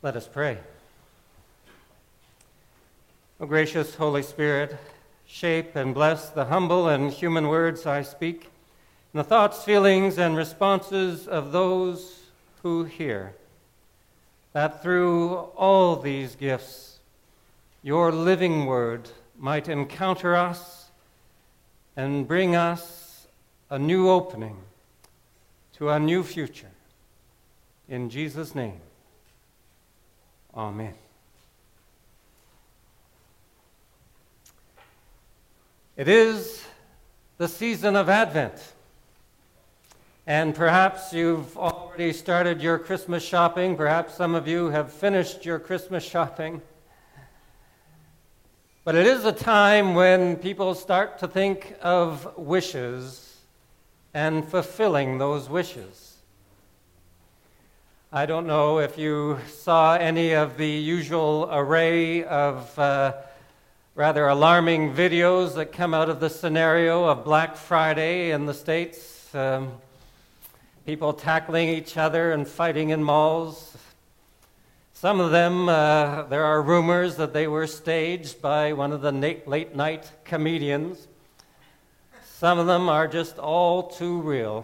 Let us pray. O gracious Holy Spirit, shape and bless the humble and human words I speak, and the thoughts, feelings, and responses of those who hear, that through all these gifts, your living word might encounter us and bring us a new opening to a new future. In Jesus' name, amen. It is the season of Advent, and perhaps you've already started your Christmas shopping. Perhaps some of you have finished your Christmas shopping. But it is a time when people start to think of wishes and fulfilling those wishes. I don't know if you saw any of the usual array of rather alarming videos that come out of the scenario of Black Friday in the States. People tackling each other and fighting in malls. Some of them, there are rumors that they were staged by one of the late-night comedians. Some of them are just all too real.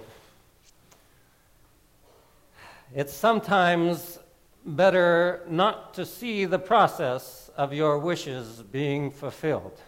It's sometimes better not to see the process of your wishes being fulfilled.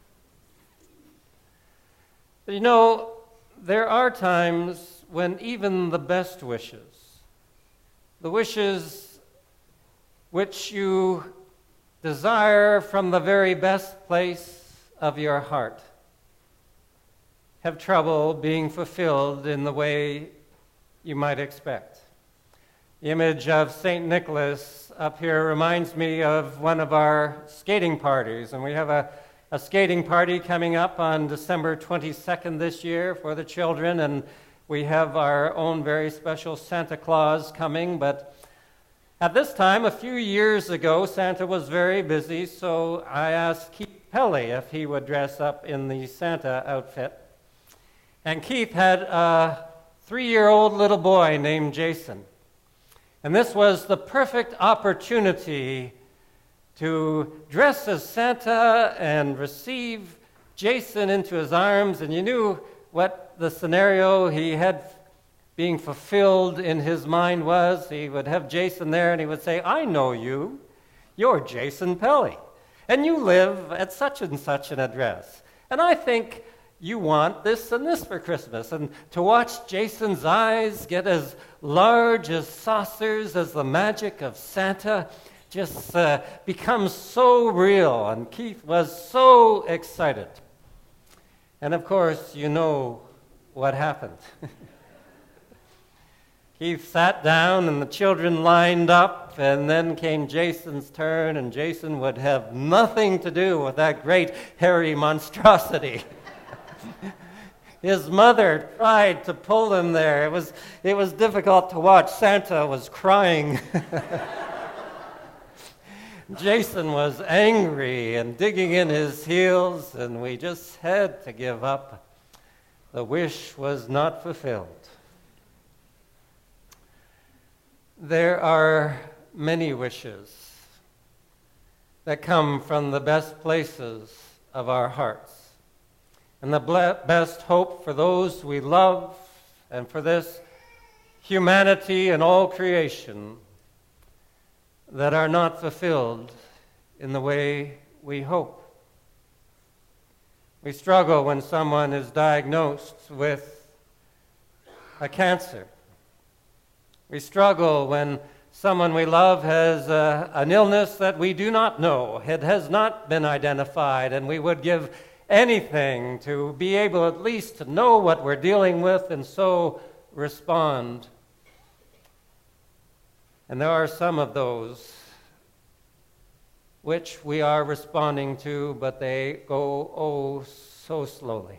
But you know, there are times when even the best wishes, the wishes which you desire from the very best place of your heart, have trouble being fulfilled in the way you might expect. The image of St. Nicholas up here reminds me of one of our skating parties, and we have a skating party coming up on December 22nd this year for the children, and we have our own very special Santa Claus coming. But at this time, a few years ago, Santa was very busy, so I asked Keith Pelly if he would dress up in the Santa outfit. And Keith had a 3-year-old little boy named Jason. And this was the perfect opportunity to dress as Santa and receive Jason into his arms. And you knew what the scenario he had being fulfilled in his mind was. He would have Jason there and he would say, "I know you. You're Jason Pelly. And you live at such and such an address. And I think you want this and this for Christmas." And to watch Jason's eyes get as large as saucers as the magic of Santa just becomes so real. And Keith was so excited. And of course, you know what happened. Keith sat down and the children lined up, and then came Jason's turn, and Jason would have nothing to do with that great hairy monstrosity. His mother tried to pull him there. It was difficult to watch. Santa was crying. Jason was angry and digging in his heels, and we just had to give up. The wish was not fulfilled. There are many wishes that come from the best places of our hearts, and the best hope for those we love and for this humanity and all creation that are not fulfilled in the way we hope. We struggle when someone is diagnosed with a cancer. We struggle when someone we love has an illness that we do not know. It has not been identified, and we would give anything to be able at least to know what we're dealing with and so respond. And there are some of those which we are responding to, but they go so slowly.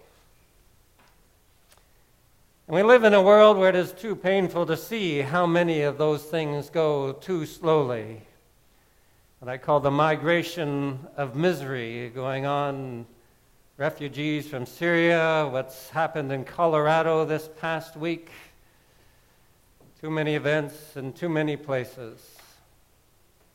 And we live in a world where it is too painful to see how many of those things go too slowly. What I call the migration of misery going on. Refugees from Syria, what's happened in Colorado this past week. Too many events in too many places.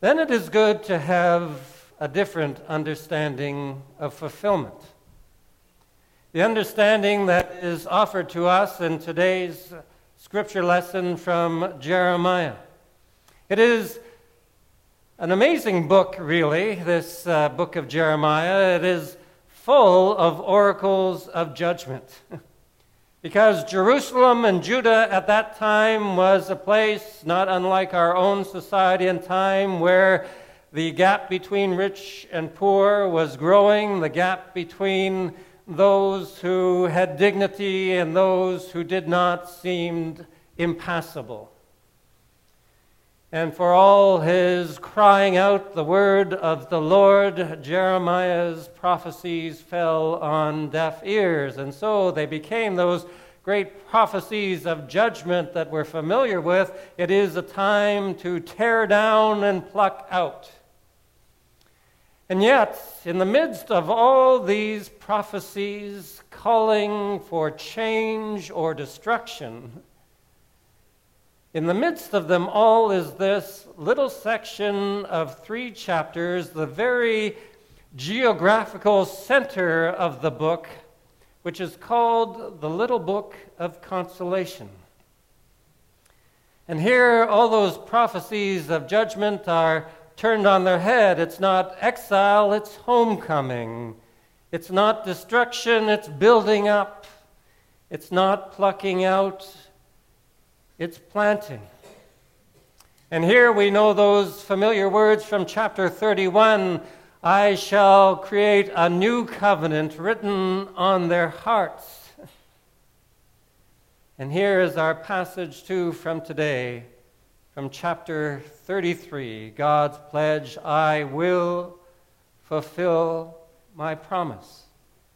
then it is good to have a different understanding of fulfillment. The understanding that is offered to us in today's scripture lesson from Jeremiah. It is an amazing book, really, this book of Jeremiah. It is full of oracles of judgment. Because Jerusalem and Judah at that time was a place not unlike our own society and time, where the gap between rich and poor was growing, the gap between those who had dignity and those who did not seemed impassable. And for all his crying out the word of the Lord, Jeremiah's prophecies fell on deaf ears. And so they became those great prophecies of judgment that we're familiar with. It is a time to tear down and pluck out. And yet, in the midst of all these prophecies calling for change or destruction, in the midst of them all is this little section of 3 chapters, the very geographical center of the book, which is called the Little Book of Consolation. And here, all those prophecies of judgment are turned on their head. It's not exile, it's homecoming. It's not destruction, it's building up. It's not plucking out, it's planting. And here we know those familiar words from chapter 31, I shall create a new covenant written on their hearts. And here is our passage too from today, from chapter 33, God's pledge, I will fulfill my promise.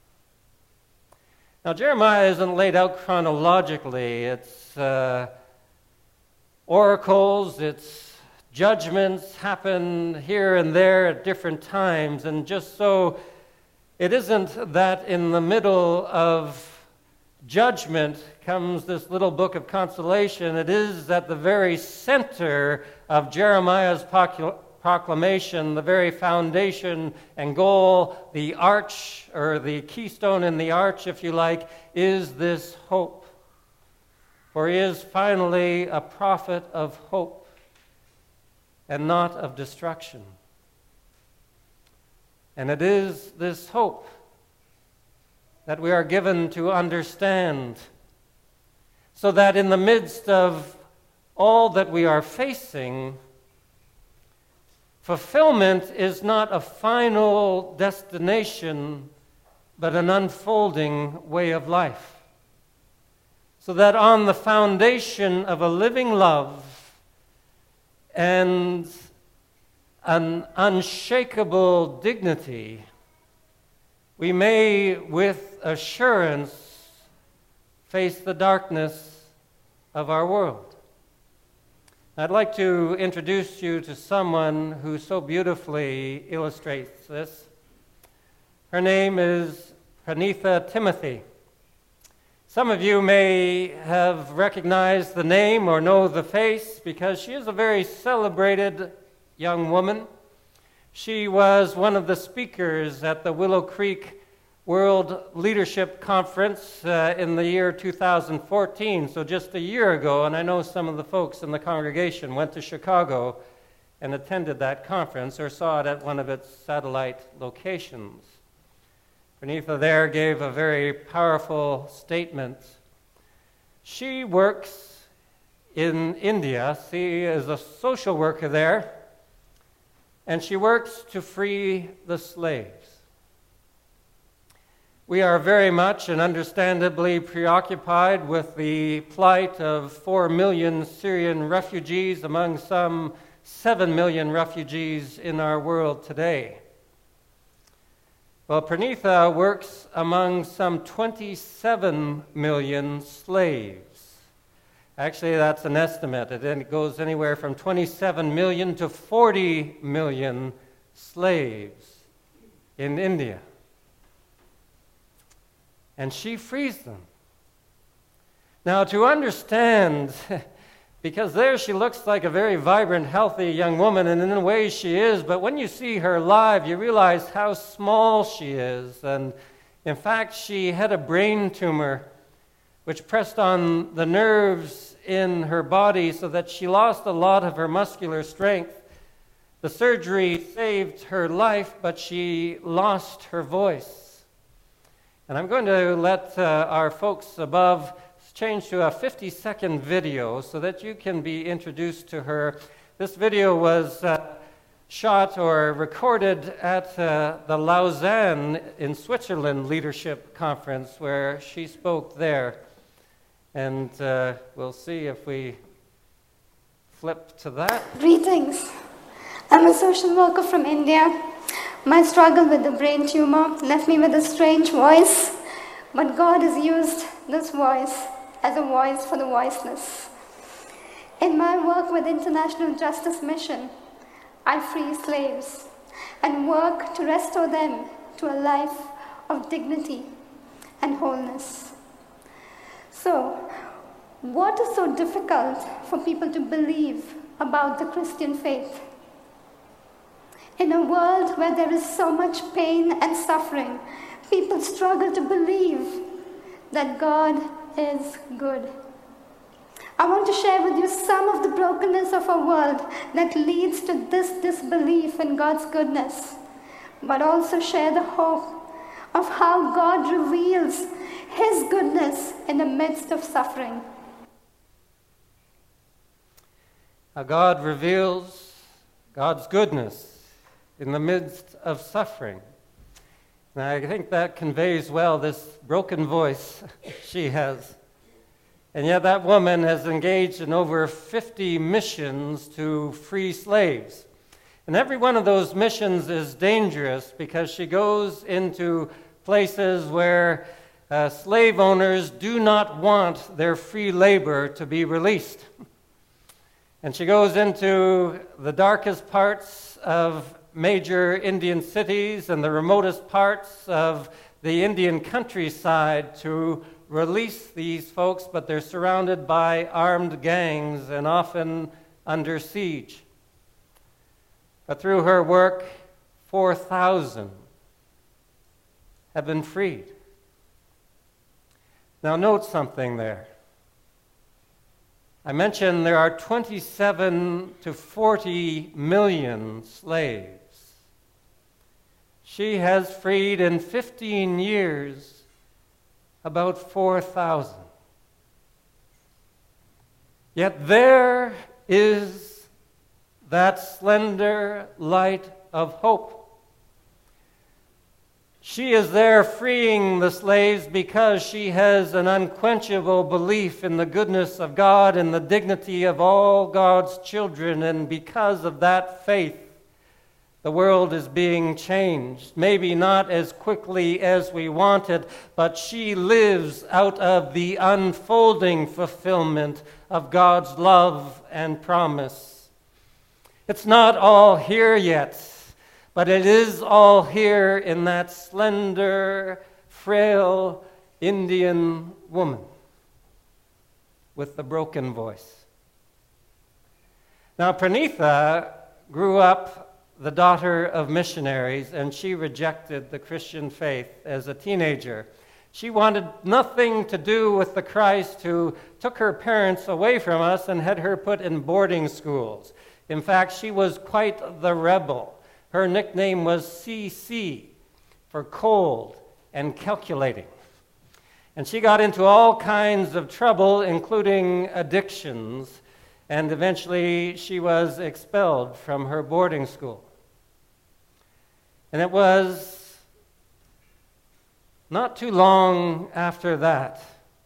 Now, Jeremiah isn't laid out chronologically. It's oracles, it's judgments happen here and there at different times. And just so it isn't that in the middle of judgment comes this little book of consolation. It is at the very center of Jeremiah's proclamation, the very foundation and goal, the arch, or the keystone in the arch, if you like, is this hope. For he is finally a prophet of hope and not of destruction. And it is this hope that we are given to understand, so that in the midst of all that we are facing, fulfillment is not a final destination, but an unfolding way of life. So that on the foundation of a living love and an unshakable dignity, we may with assurance face the darkness of our world. I'd like to introduce you to someone who so beautifully illustrates this. Her name is Pranitha Timothy. Some of you may have recognized the name or know the face because she is a very celebrated young woman. She was one of the speakers at the Willow Creek World Leadership Conference in the year 2014, so just a year ago, and I know some of the folks in the congregation went to Chicago and attended that conference or saw it at one of its satellite locations. Pranitha there gave a very powerful statement. She works in India. She is a social worker there, and she works to free the slaves. We are very much and understandably preoccupied with the plight of 4 million Syrian refugees among some 7 million refugees in our world today. Well, Pranitha works among some 27 million slaves. Actually, that's an estimate. It goes anywhere from 27 million to 40 million slaves in India. And she frees them. Now, to understand Because there she looks like a very vibrant, healthy young woman, and in a way she is, but when you see her live, you realize how small she is. And in fact, she had a brain tumor which pressed on the nerves in her body so that she lost a lot of her muscular strength. The surgery saved her life, but she lost her voice. And I'm going to let our folks above change to a 50-second video so that you can be introduced to her. This video was shot or recorded at the Lausanne in Switzerland Leadership Conference, where she spoke there. And we'll see if we flip to that. Greetings. I'm a social worker from India. My struggle with the brain tumor left me with a strange voice, but God has used this voice as a voice for the voiceless. In my work with International Justice Mission, I free slaves and work to restore them to a life of dignity and wholeness. So, what is so difficult for people to believe about the Christian faith? In a world where there is so much pain and suffering, people struggle to believe that God is good. I want to share with you some of the brokenness of our world that leads to this disbelief in God's goodness, but also share the hope of how God reveals His goodness in the midst of suffering. How God reveals God's goodness in the midst of suffering. And I think that conveys well this broken voice she has. And yet that woman has engaged in over 50 missions to free slaves. And every one of those missions is dangerous because she goes into places where slave owners do not want their free labor to be released. And she goes into the darkest parts of major Indian cities and the remotest parts of the Indian countryside to release these folks, but they're surrounded by armed gangs and often under siege. But through her work, 4,000 have been freed. Now note something there. I mentioned there are 27 to 40 million slaves. She has freed in 15 years about 4,000. Yet there is that slender light of hope. She is there freeing the slaves because she has an unquenchable belief in the goodness of God and the dignity of all God's children, and because of that faith, the world is being changed. Maybe not as quickly as we wanted, but she lives out of the unfolding fulfillment of God's love and promise. It's not all here yet, but it is all here in that slender, frail Indian woman with the broken voice. Now, Pranitha grew up the daughter of missionaries, and she rejected the Christian faith as a teenager. She wanted nothing to do with the Christ who took her parents away from us and had her put in boarding schools. In fact, she was quite the rebel. Her nickname was CC, for cold and calculating. And she got into all kinds of trouble, including addictions, and eventually she was expelled from her boarding school. And it was not too long after that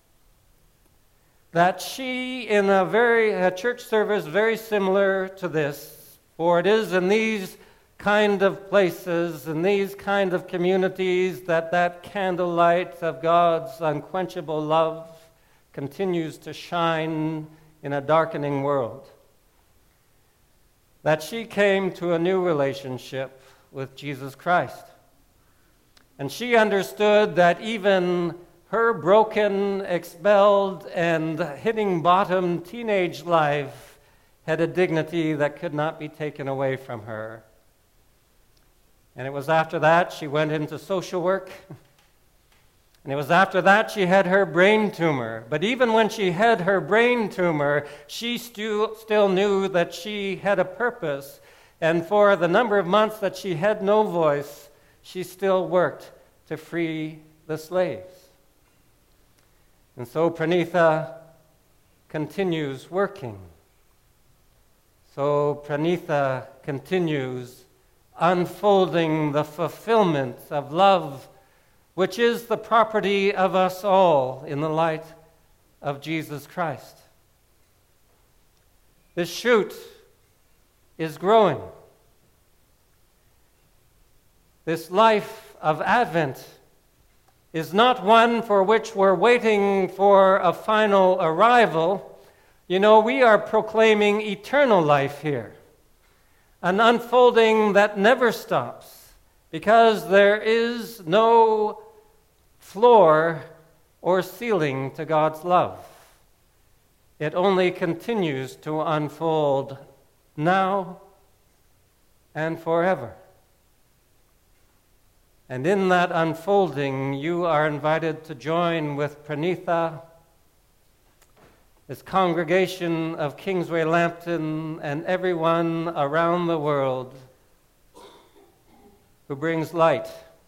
she, in a church service very similar to this, for it is in these kind of places, in these kind of communities, that candlelight of God's unquenchable love continues to shine in a darkening world. That she came to a new relationship with Jesus Christ. And she understood that even her broken, expelled, and hitting bottom teenage life had a dignity that could not be taken away from her. And it was after that she went into social work. And it was after that she had her brain tumor. But even when she had her brain tumor, she still knew that she had a purpose. And for the number of months that she had no voice, she still worked to free the slaves. And so Pranitha continues working. So Pranitha continues unfolding the fulfillment of love, which is the property of us all in the light of Jesus Christ. This shoot is growing. This life of Advent is not one for which we're waiting for a final arrival. You know, we are proclaiming eternal life here, an unfolding that never stops, because there is no floor or ceiling to God's love. It only continues to unfold now and forever. And in that unfolding, you are invited to join with Pranitha, this congregation of Kingsway Lambton, and everyone around the world who brings light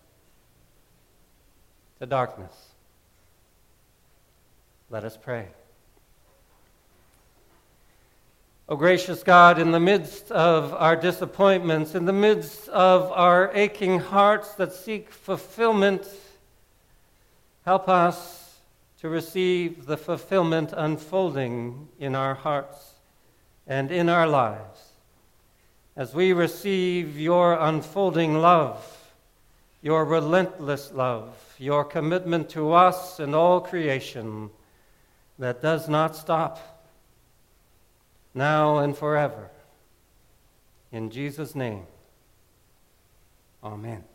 to darkness. Let us pray. O gracious God, in the midst of our disappointments, in the midst of our aching hearts that seek fulfillment, help us to receive the fulfillment unfolding in our hearts and in our lives. As we receive your unfolding love, your relentless love, your commitment to us and all creation that does not stop, now and forever. In Jesus' name, amen.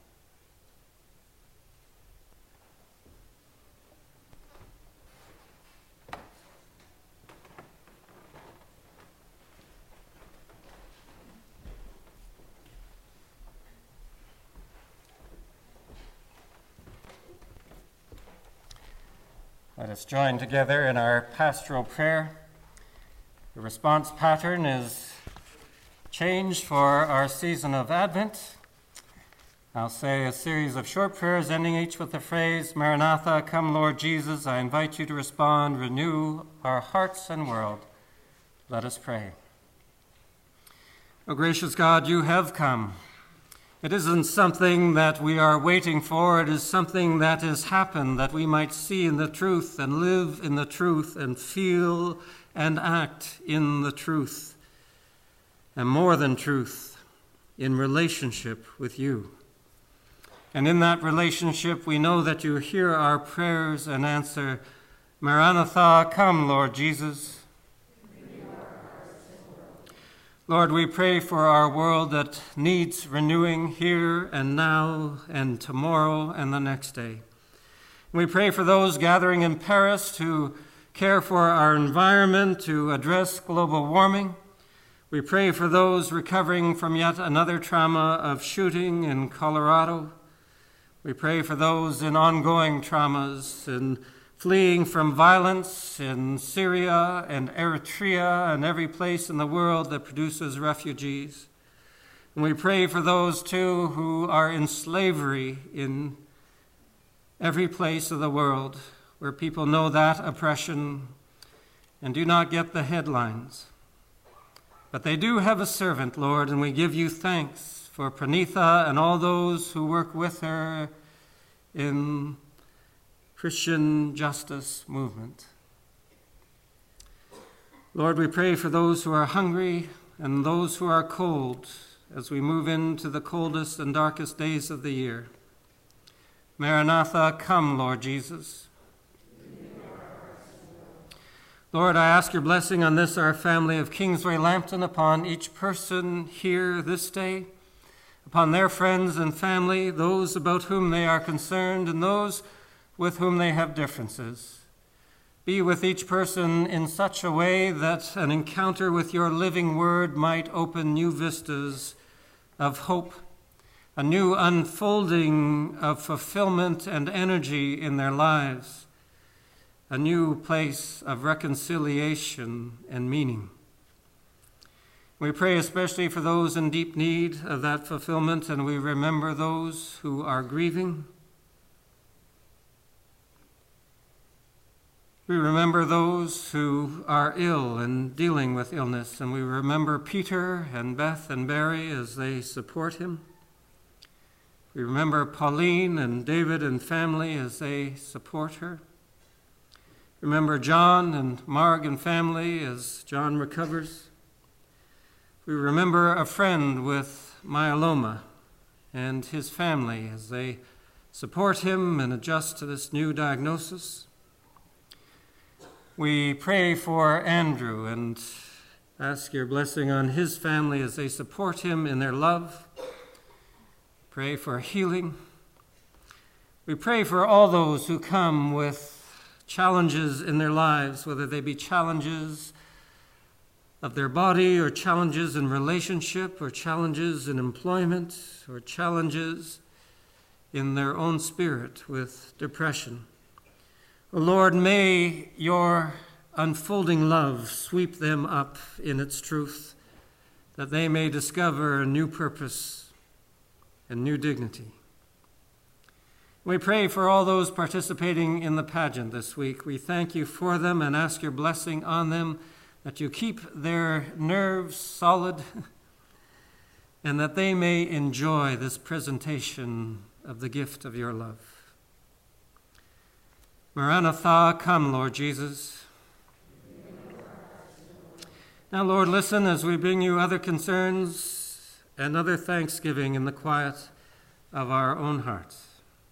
Let us join together in our pastoral prayer. The response pattern is changed for our season of Advent. I'll say a series of short prayers ending each with the phrase, Maranatha, come Lord Jesus. I invite you to respond, renew our hearts and world. Let us pray. O gracious God, you have come. It isn't something that we are waiting for. It is something that has happened, that we might see in the truth and live in the truth and feel and act in the truth, and more than truth, in relationship with you. And in that relationship, we know that you hear our prayers and answer, Maranatha, come, Lord Jesus. Lord, we pray for our world that needs renewing here and now and tomorrow and the next day. We pray for those gathering in Paris to care for our environment, to address global warming. We pray for those recovering from yet another trauma of shooting in Colorado. We pray for those in ongoing traumas and fleeing from violence in Syria and Eritrea and every place in the world that produces refugees. And we pray for those, too, who are in slavery in every place of the world where people know that oppression and do not get the headlines. But they do have a servant, Lord, and we give you thanks for Pranitha and all those who work with her in Christian justice movement. Lord, we pray for those who are hungry and those who are cold as we move into the coldest and darkest days of the year. Maranatha, come, Lord Jesus. Lord, I ask your blessing on this, our family of Kingsway Lambton, upon each person here this day, upon their friends and family, those about whom they are concerned, and those with whom they have differences. Be with each person in such a way that an encounter with your living word might open new vistas of hope, a new unfolding of fulfillment and energy in their lives, a new place of reconciliation and meaning. We pray especially for those in deep need of that fulfillment, and we remember those who are grieving. We remember those who are ill and dealing with illness, and we remember Peter and Beth and Barry as they support him. We remember Pauline and David and family as they support her. Remember John and Marg and family as John recovers. We remember a friend with myeloma and his family as they support him and adjust to this new diagnosis. We pray for Andrew and ask your blessing on his family as they support him in their love. Pray for healing. We pray for all those who come with challenges in their lives, whether they be challenges of their body or challenges in relationship or challenges in employment or challenges in their own spirit with depression. O Lord, may your unfolding love sweep them up in its truth, that they may discover a new purpose and new dignity. We pray for all those participating in the pageant this week. We thank you for them and ask your blessing on them, that you keep their nerves solid and that they may enjoy this presentation of the gift of your love. Maranatha, come, Lord Jesus. Now, Lord, listen as we bring you other concerns and other thanksgiving in the quiet of our own hearts.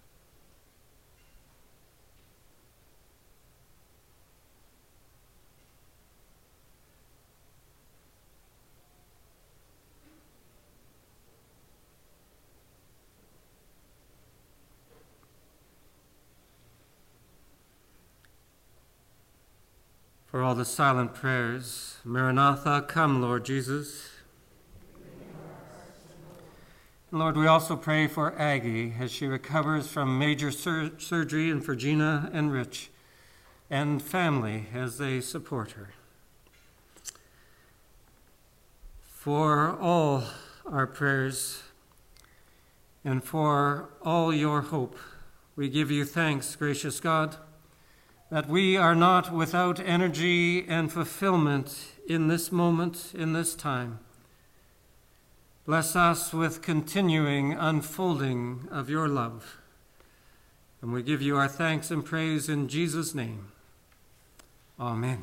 For all the silent prayers, Maranatha, come, Lord Jesus. And Lord, we also pray for Aggie as she recovers from major surgery, and for Gina and Rich and family as they support her. For all our prayers and for all your hope, we give you thanks, gracious God, that we are not without energy and fulfillment in this moment, in this time. Bless us with continuing unfolding of your love. And we give you our thanks and praise in Jesus' name. Amen.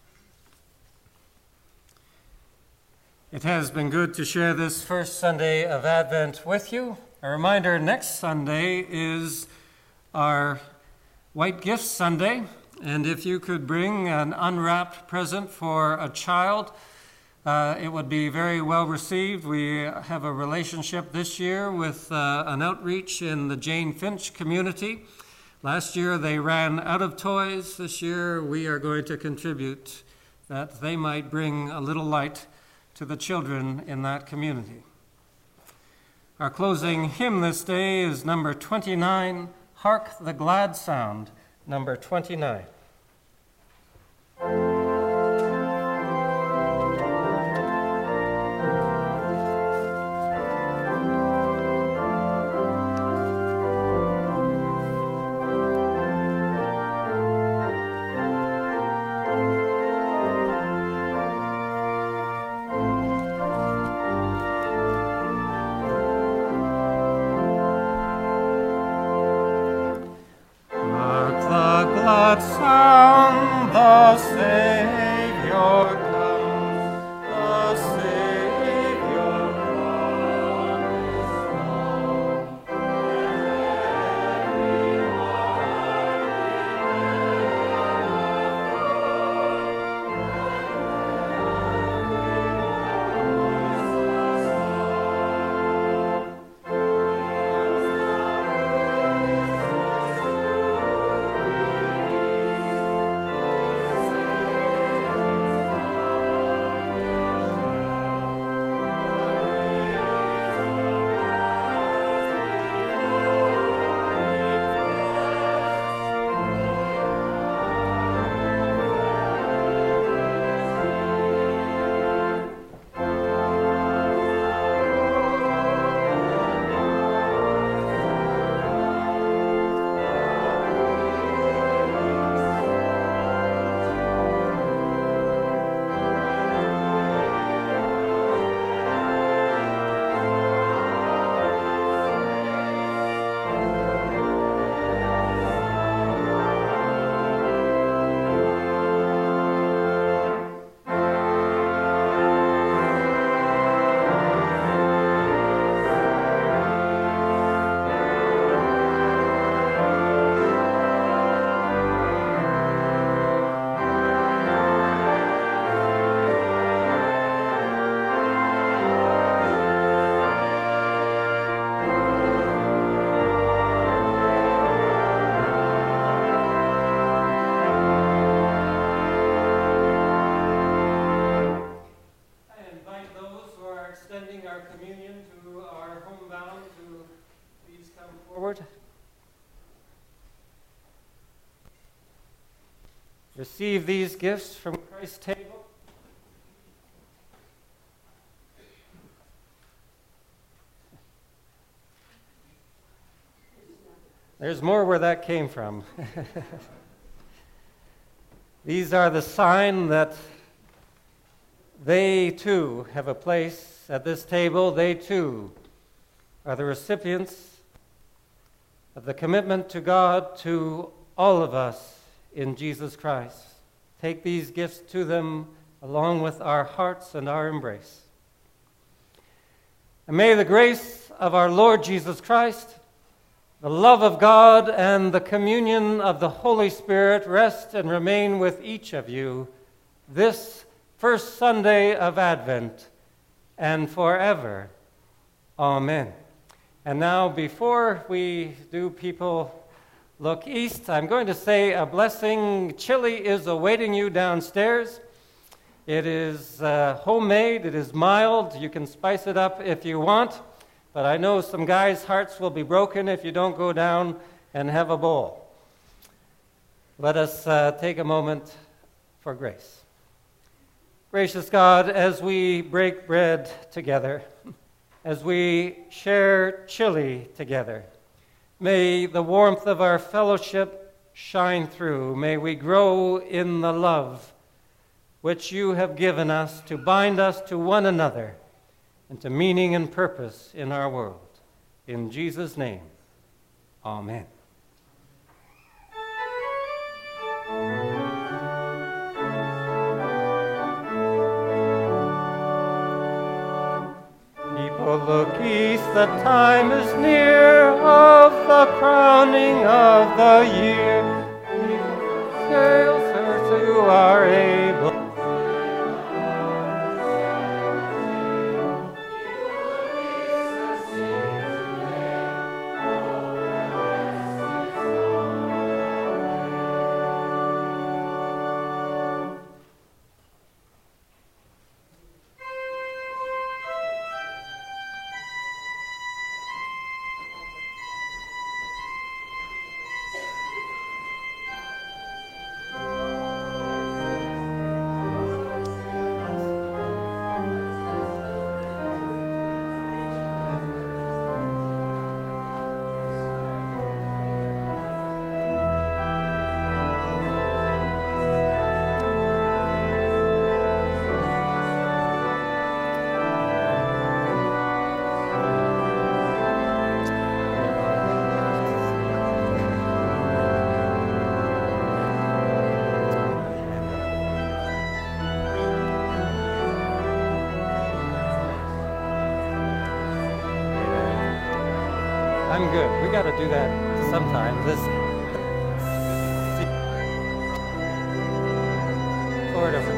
It has been good to share this first Sunday of Advent with you. A reminder, next Sunday is our White Gifts Sunday, and if you could bring an unwrapped present for a child, it would be very well received. We have a relationship this year with an outreach in the Jane Finch community. Last year they ran out of toys. This year we are going to contribute that they might bring a little light to the children in that community. Our closing hymn this day is number 29, Hark the Glad Sound, number 29. Glad sound forward. Receive these gifts from Christ's table. There's more where that came from. These are the sign that they too have a place at this table. They too are the recipients of the commitment to God to all of us in Jesus Christ. Take these gifts to them along with our hearts and our embrace. And may the grace of our Lord Jesus Christ, the love of God, and the communion of the Holy Spirit rest and remain with each of you this first Sunday of Advent and forever. Amen. And now, before we do people look east, I'm going to say a blessing. Chili is awaiting you downstairs. It is homemade. It is mild. You can spice it up if you want. But I know some guys' hearts will be broken if you don't go down and have a bowl. Let us take a moment for grace. Gracious God, as we break bread together, as we share chili together, may the warmth of our fellowship shine through. May we grow in the love which you have given us to bind us to one another and to meaning and purpose in our world. In Jesus' name, amen. People look east, the time is near of the crowning of the year. Sails who are able. I'm good. We got to do that sometime. Lord of